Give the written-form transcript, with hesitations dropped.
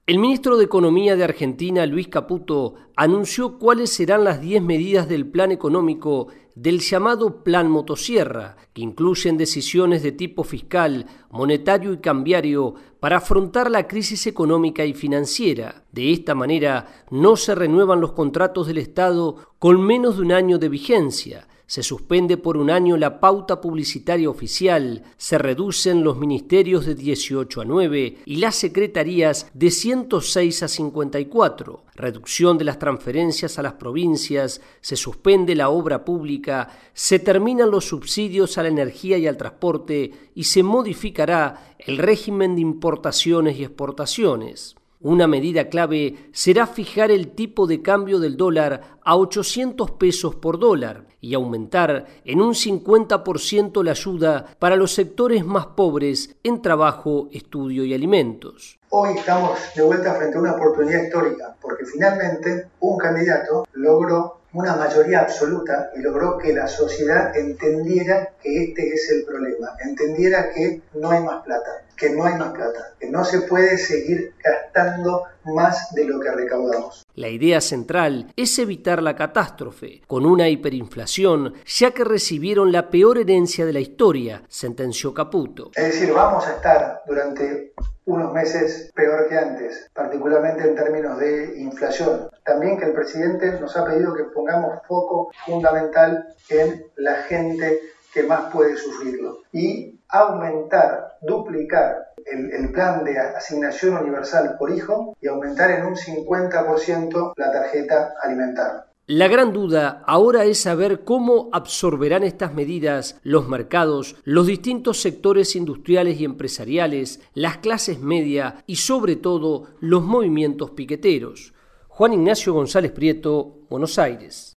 El ministro de Economía de Argentina, Luis Caputo, anunció cuáles serán las 10 medidas del plan económico del llamado Plan Motosierra, que incluyen decisiones de tipo fiscal, monetario y cambiario para afrontar la crisis económica y financiera. De esta manera, no se renuevan los contratos del Estado con menos de un año de vigencia. Se suspende por un año la pauta publicitaria oficial, se reducen los ministerios de 18 a 9 y las secretarías de 106 a 54, reducción de las transferencias a las provincias, se suspende la obra pública, se terminan los subsidios a la energía y al transporte y se modificará el régimen de importaciones y exportaciones. Una medida clave será fijar el tipo de cambio del dólar a 800 pesos por dólar y aumentar en un 50% la ayuda para los sectores más pobres en trabajo, estudio y alimentos. Hoy estamos de vuelta frente a una oportunidad histórica, porque finalmente un candidato logró una mayoría absoluta y logró que la sociedad entendiera que este es el problema, entendiera que no hay más plata, que no se puede seguir gastando más de lo que recaudamos. La idea central es evitar la catástrofe, con una hiperinflación, ya que recibieron la peor herencia de la historia, sentenció Caputo. Es decir, vamos a estar durante unos meses peor que antes, particularmente en términos de inflación. También que el presidente nos ha pedido que pongamos foco fundamental en la gente que más puede sufrirlo y aumentar, duplicar el plan de asignación universal por hijo y aumentar en un 50% la tarjeta alimentaria. La gran duda ahora es saber cómo absorberán estas medidas los mercados, los distintos sectores industriales y empresariales, las clases medias y sobre todo los movimientos piqueteros. Juan Ignacio González Prieto, Buenos Aires.